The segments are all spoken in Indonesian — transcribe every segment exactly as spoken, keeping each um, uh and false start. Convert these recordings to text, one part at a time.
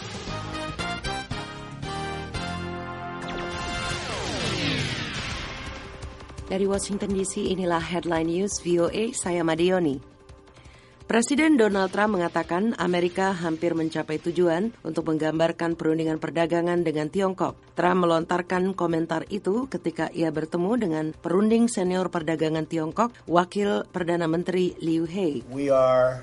Dari Washington D C, inilah Headline News V O A, saya Madioni. Presiden Donald Trump mengatakan Amerika hampir mencapai tujuan untuk menggambarkan perundingan perdagangan dengan Tiongkok. Trump melontarkan komentar itu ketika ia bertemu dengan perunding senior perdagangan Tiongkok, Wakil Perdana Menteri Liu He. We are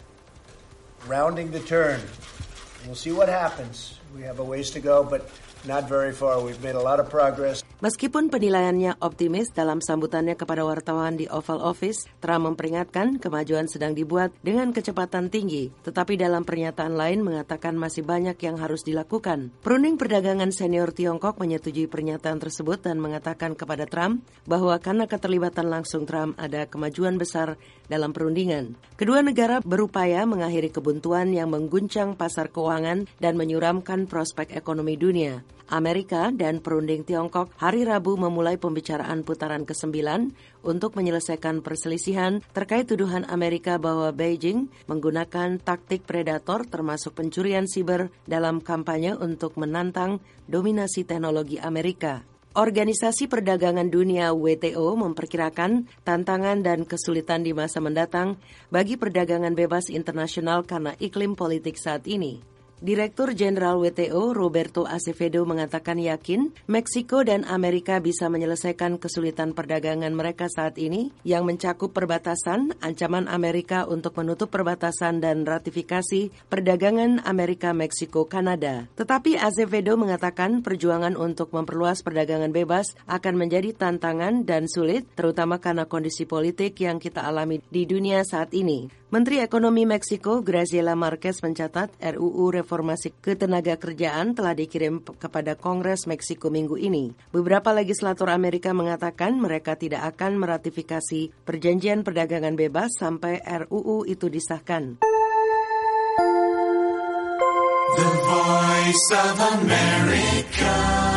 rounding the turn. We'll see what happens. We have a ways to go, but not very far. We've made a lot of progress. Meskipun penilaiannya optimis dalam sambutannya kepada wartawan di Oval Office, Trump memperingatkan kemajuan sedang dibuat dengan kecepatan tinggi, tetapi dalam pernyataan lain mengatakan masih banyak yang harus dilakukan. Perunding perdagangan senior Tiongkok menyetujui pernyataan tersebut dan mengatakan kepada Trump bahwa karena keterlibatan langsung Trump ada kemajuan besar dalam perundingan. Kedua negara berupaya mengakhiri kebuntuan yang mengguncang pasar keuangan dan menyuramkan prospek ekonomi dunia. Amerika dan perunding Tiongkok hari Rabu memulai pembicaraan putaran kesembilan untuk menyelesaikan perselisihan terkait tuduhan Amerika bahwa Beijing menggunakan taktik predator termasuk pencurian siber dalam kampanye untuk menantang dominasi teknologi Amerika. Organisasi Perdagangan Dunia W T O memperkirakan tantangan dan kesulitan di masa mendatang bagi perdagangan bebas internasional karena iklim politik saat ini. Direktur Jenderal W T O Roberto Azevedo mengatakan yakin Meksiko dan Amerika bisa menyelesaikan kesulitan perdagangan mereka saat ini yang mencakup perbatasan, ancaman Amerika untuk menutup perbatasan dan ratifikasi perdagangan Amerika-Meksiko-Kanada. Tetapi Azevedo mengatakan perjuangan untuk memperluas perdagangan bebas akan menjadi tantangan dan sulit, terutama karena kondisi politik yang kita alami di dunia saat ini. Menteri Ekonomi Meksiko Graciela Marquez mencatat R U U Reformasi Ketenagakerjaan telah dikirim kepada Kongres Meksiko minggu ini. Beberapa legislator Amerika mengatakan mereka tidak akan meratifikasi perjanjian perdagangan bebas sampai R U U itu disahkan. The Voice of America.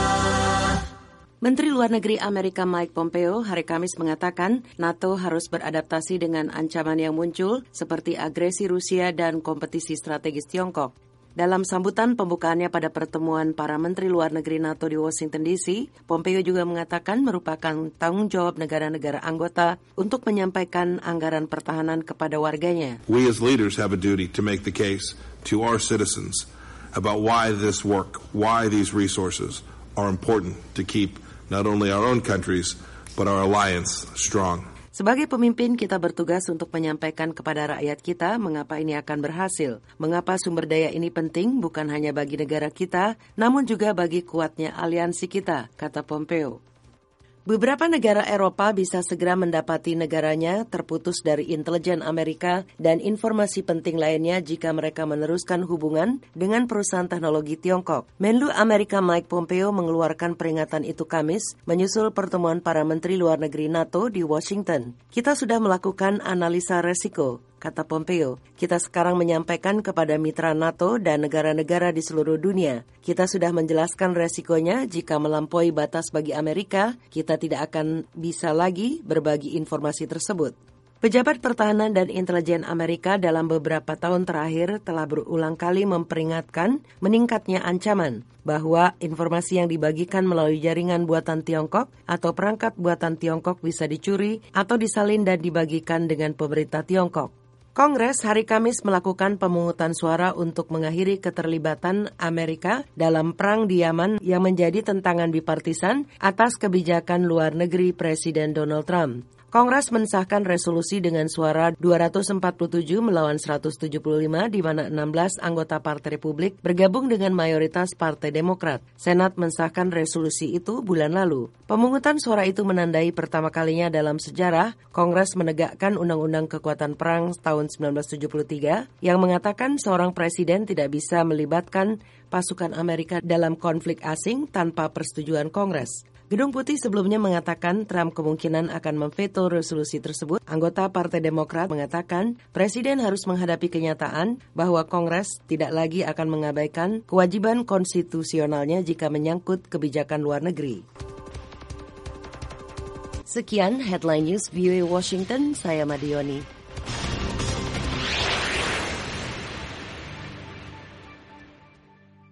Menteri Luar Negeri Amerika Mike Pompeo hari Kamis mengatakan NATO harus beradaptasi dengan ancaman yang muncul seperti agresi Rusia dan kompetisi strategis Tiongkok. Dalam sambutan pembukaannya pada pertemuan para Menteri Luar Negeri NATO di Washington D C, Pompeo juga mengatakan merupakan tanggung jawab negara-negara anggota untuk menyampaikan anggaran pertahanan kepada warganya. We as leaders have a duty to make the case to our citizens about why this work, why these resources are important to keep not only our own countries, but our alliance strong. Sebagai pemimpin, kita bertugas untuk menyampaikan kepada rakyat kita mengapa ini akan berhasil, mengapa sumber daya ini penting bukan hanya bagi negara kita, namun juga bagi kuatnya aliansi kita, kata Pompeo. Beberapa negara Eropa bisa segera mendapati negaranya terputus dari intelijen Amerika dan informasi penting lainnya jika mereka meneruskan hubungan dengan perusahaan teknologi Tiongkok. Menlu Amerika Mike Pompeo mengeluarkan peringatan itu Kamis, menyusul pertemuan para Menteri Luar Negeri NATO di Washington. Kita sudah melakukan analisa resiko, kata Pompeo. Kita sekarang menyampaikan kepada mitra NATO dan negara-negara di seluruh dunia. Kita sudah menjelaskan resikonya jika melampaui batas bagi Amerika, kita tidak akan bisa lagi berbagi informasi tersebut. Pejabat pertahanan dan intelijen Amerika dalam beberapa tahun terakhir telah berulang kali memperingatkan meningkatnya ancaman bahwa informasi yang dibagikan melalui jaringan buatan Tiongkok atau perangkat buatan Tiongkok bisa dicuri atau disalin dan dibagikan dengan pemerintah Tiongkok. Kongres hari Kamis melakukan pemungutan suara untuk mengakhiri keterlibatan Amerika dalam perang di Yaman yang menjadi tentangan bipartisan atas kebijakan luar negeri Presiden Donald Trump. Kongres mensahkan resolusi dengan suara dua ratus empat puluh tujuh melawan seratus tujuh puluh lima di mana enam belas anggota Partai Republik bergabung dengan mayoritas Partai Demokrat. Senat mensahkan resolusi itu bulan lalu. Pemungutan suara itu menandai pertama kalinya dalam sejarah Kongres menegakkan Undang-Undang Kekuatan Perang tahun sembilan belas tujuh puluh tiga yang mengatakan seorang presiden tidak bisa melibatkan pasukan Amerika dalam konflik asing tanpa persetujuan Kongres. Gedung Putih sebelumnya mengatakan Trump kemungkinan akan memveto resolusi tersebut. Anggota Partai Demokrat mengatakan Presiden harus menghadapi kenyataan bahwa Kongres tidak lagi akan mengabaikan kewajiban konstitusionalnya jika menyangkut kebijakan luar negeri. Sekian Headline News V O A Washington, saya Madioni.